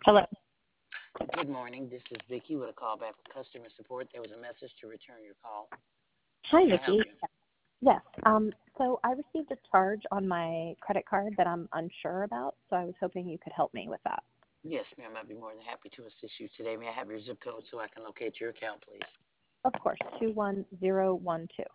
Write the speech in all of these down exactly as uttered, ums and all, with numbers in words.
Hello. Good morning. This is Vicky with a call back with customer support. There was a message to return your call. How Hi, can I help Vicki. you? Yes. Um, so I received a charge on my credit card that I'm unsure about, so I was hoping you could help me with that. Yes, ma'am. I'd be more than happy to assist you today. May I have your zip code so I can locate your account, please? Of course, two one zero one two.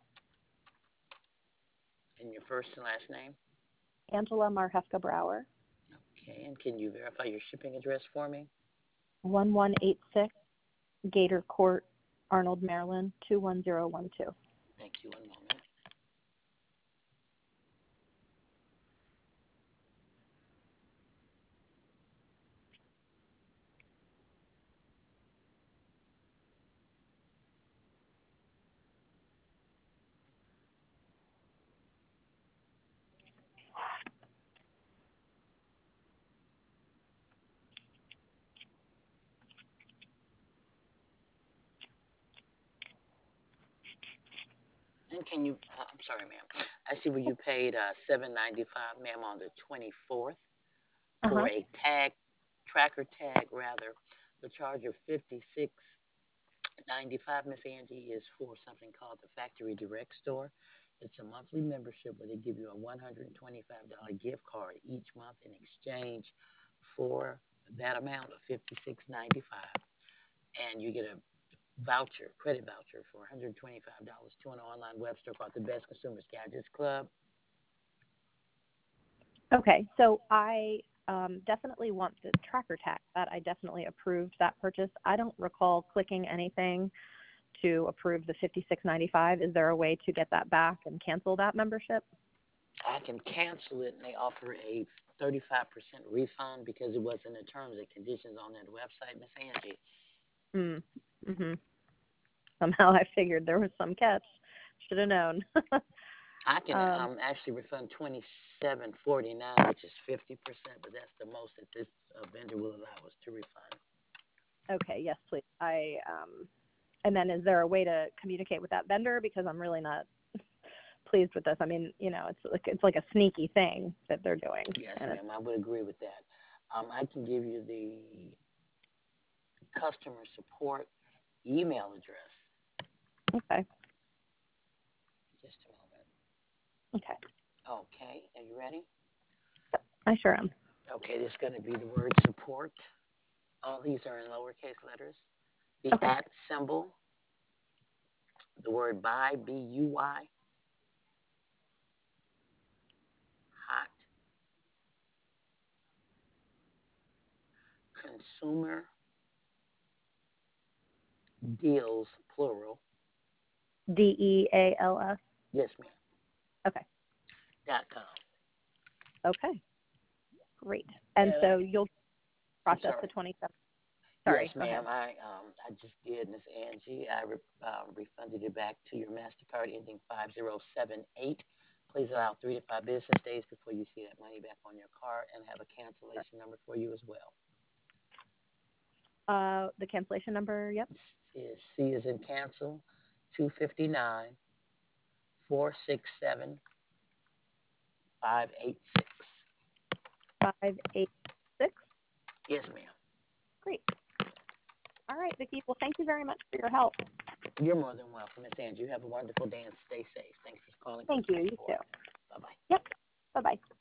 And your first and last name? Angela Marhefka Brower, Okay. And can you verify your shipping address for me? one one eight six Gator Court, Arnold, Maryland, two one zero one two. Thank you. One moment. And can you? Uh, I'm sorry, ma'am. I see where you paid uh, seven ninety five, ma'am, on the twenty fourth for Uh-huh. a tag, tracker tag rather. The charge of fifty six ninety-five, Miss Angie, is for something called the Factory Direct Store. It's a monthly membership where they give you a one hundred twenty-five dollars gift card each month in exchange for that amount of fifty-six ninety-five, and you get a voucher, credit voucher for one hundred twenty-five dollars to an online web store called the Best Consumers Gadgets Club. Okay, so I um, definitely want the tracker tag. That I definitely approved that purchase. I don't recall clicking anything to approve the fifty-six ninety-five. Is there a way to get that back and cancel that membership? I can cancel it, and they offer a thirty-five percent refund because it wasn't in the terms and conditions on their website, Miss Angie. Mm. Mhm. Somehow I figured there was some catch. Should have known. I can um, um, actually refund twenty seven forty nine, which is fifty percent, but that's the most that this uh, vendor will allow us to refund. okay, yes, please. I um, and then is there a way to communicate with that vendor because I'm really not pleased with this. I mean, you know, it's like it's like a sneaky thing that they're doing, Yes, and it's ma'am, I would agree with that. Um, I can give you the customer support email address. okay. Just a moment. Okay, Okay, are you ready? I sure am. Okay, this is going to be the word support. All these are in lowercase letters. The Okay, at symbol, the word buy, B U Y, hot, consumer deals, plural. D E A L S. Yes, ma'am. Okay, Dot com. okay, great. And And I, so you'll I'm process the sorry. twenty-seven. Sorry, Yes, go ahead. ma'am. I um I just did, Miss Angie. I re- uh, refunded it back to your Mastercard ending five zero seven eight. Please allow three to five business days before you see that money back on your card, and have a cancellation number for you as well. Uh, the cancellation number. Yep. Is C is in cancel, two fifty nine four six seven five eight six. Five eight six. Yes, ma'am. Great. All right, Vicki. Well, thank you very much for your help. You're more than welcome, Miss Angie. You have a wonderful day and stay safe. Thanks for calling Thank you. customer You too. support. Bye bye. Yep. Bye bye.